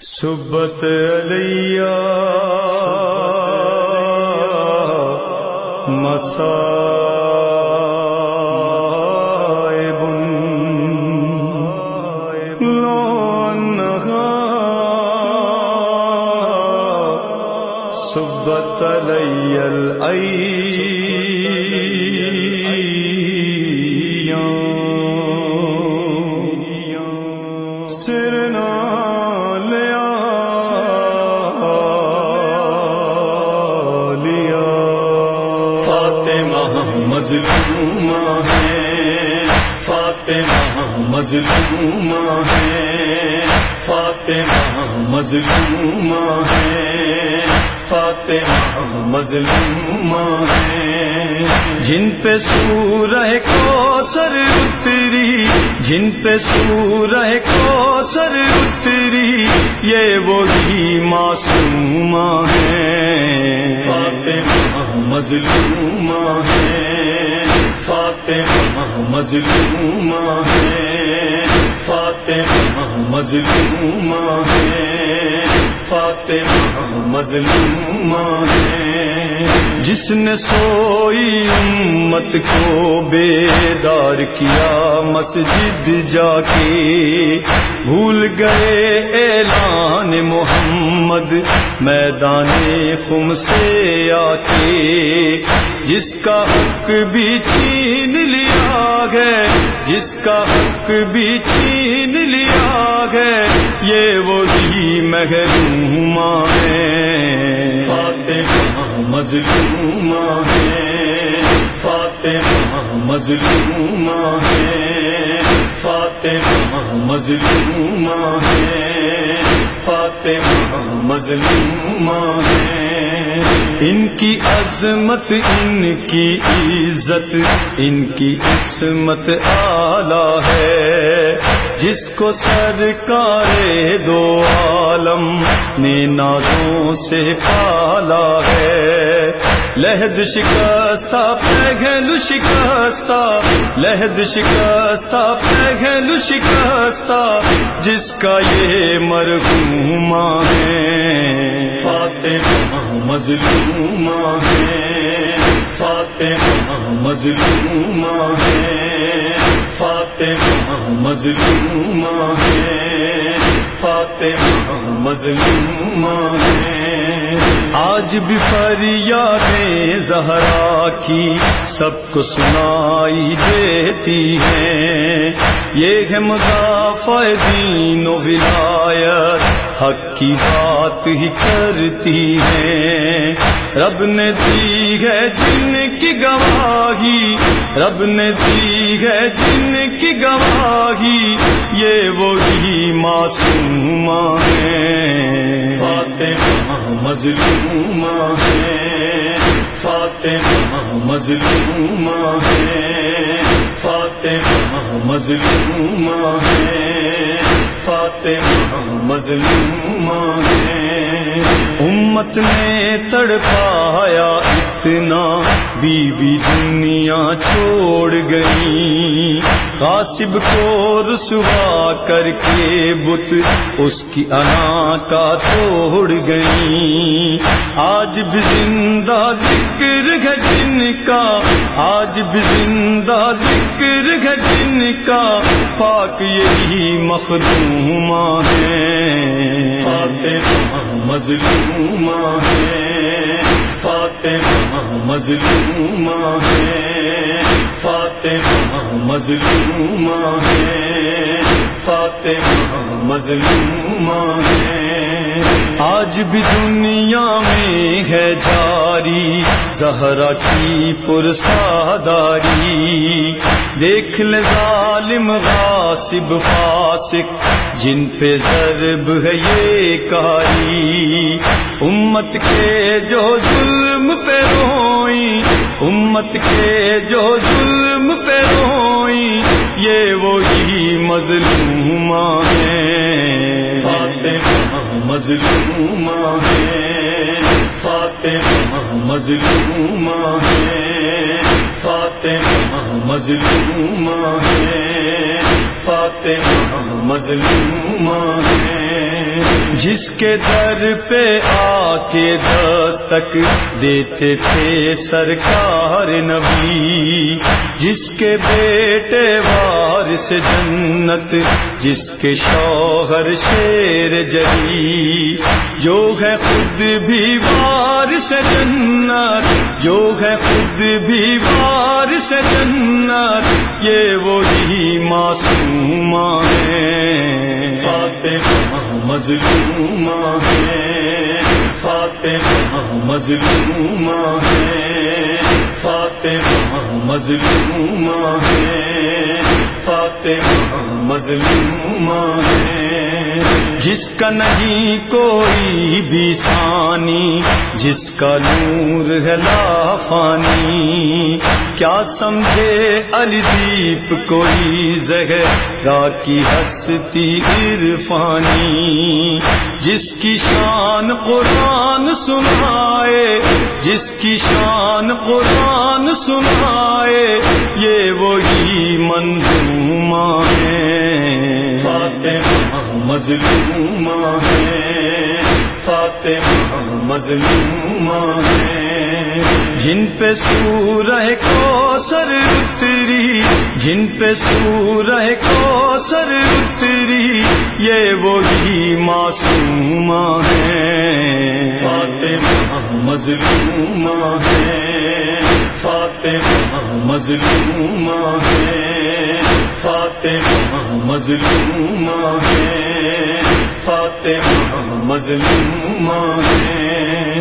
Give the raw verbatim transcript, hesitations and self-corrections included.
سبت علیہ مصائب لو انہا سبت علیہ الایام سرنا مظلومہ ہے فاطمہ مظلومہ ہے فاطمہ مظلومہ ہے فاطمہ مظلومہ ہے جن پہ سورہ کوثر اتری جن پہ سورہ کوثر اتری یہ وہی معصومہ ہیں فاطمہ مظلومہ ہے فاطمہ مظلومہ ہے فاطمہ مظلومہ ہے فاطمہ مظلومہ ہے جس نے سوئی امت کو بیدار کیا مسجد جا کے بھول گئے اعلان محمد میدان خم سے آ کے جس کا حق بھی چھین لیا ہے جس کا حق بھی چھین لیا ہے یہ وہی محرومہ ہے فاطمہ مظلومہ ہے فاطمہ مظلومہ ہے فاطمہ مظلومہ ہے فاطمہ مظلومہ ہے ان کی عظمت ان کی عزت ان کی عصمت اعلیٰ ہے جس کو سرکار دو عالم نے نازوں سے پالا ہے لحد شکستہ پہل شکستہ لحد شکستہ پہل شکستہ جس کا یہ مرحومہ ہے فاطمہ مظلومہ ہے فاطمہ مظلومہ ہے فاطمہ مظلومہ ہے فاطمہ مظلومہ ہے آج بھی فریادیں زہرا کی سب کو سنائی دیتی ہیں یہ ہے مدافع دین و ولایت حق کی بات ہی کرتی ہیں رب نے دی ہے جن کی گواہی رب نے دی ہے جن کی گواہی یہ وہی معصومہ ہیں فاطمہ مظلومہ ہے فاطمہ مظلومہ ہے فاطمہ مظلومہ ہے فاطمہ مظلومہ ہے امت نے تڑپایا اتنا بی بی دنیا چھوڑ گئی غاصب کو رسوا کر کے بت اس کی انا کا توڑ گئی آج بھی زندہ ذکر ہے جن کا آج بھی زندہ ذکر ہے جن کا پاک یہی مخدومہ ہیں فاطمہ مظلومہ ہے فاطمہ مظلومہ ہے فاطمہ مظلومہ ہے فاطمہ مظلومہ ہے آج بھی دنیا میں ہے جاری زہرا کی پرساداری دیکھ لے ظالم غاصب فاسق جن پہ ضرب ہے یہ کاری امت کے جو ظلم پہ روئیں امت کے جو ظلم پہ روئیں یہ وہی مظلومہ ہیں فاطمہ مظلومہ ہے فاطمہ مظلومہ ہے فاطمہ مظلومہ ہے فاطمہ مظلومہ ہے جس کے در پہ آ کے دستک دیتے تھے سرکار نبی، جس کے بیٹے وارث جنت، جس کے شوہر شیر جری، جو ہے خود بھی وارث جنت، جو ہے خود بھی وارث جنت، یہ وہی معصومہ ہیں، فاطمہ مظلومہ ہے، فاطمہ مظلومہ ہے، فاطمہ مظلومہ ہے، فاطمہ مظلومہ ہے۔ جس کا نہیں کوئی بھی ثانی، جس کا نور ہے لافانی، کیا سمجھے علی دیپ کوئی زہرا کی ہستی عرفانی، جس کی شان قرآن سنائے، جس کی شان قرآن سنائے، یہ وہی منظومہ ہے، فاطمہ مظلومہ ہے، فاطمہ مظلومہ ہے۔ جن پہ سورہ کوثر اتری، جن پہ سورہ کوثر اتری، یہ وہی معصومہ ہیں، فاطمہ مظلومہ ہے، فاطمہ مظلومہ ہے، فاطمہ مظلومہ ہے، فاطمہ مظلومہ ہے۔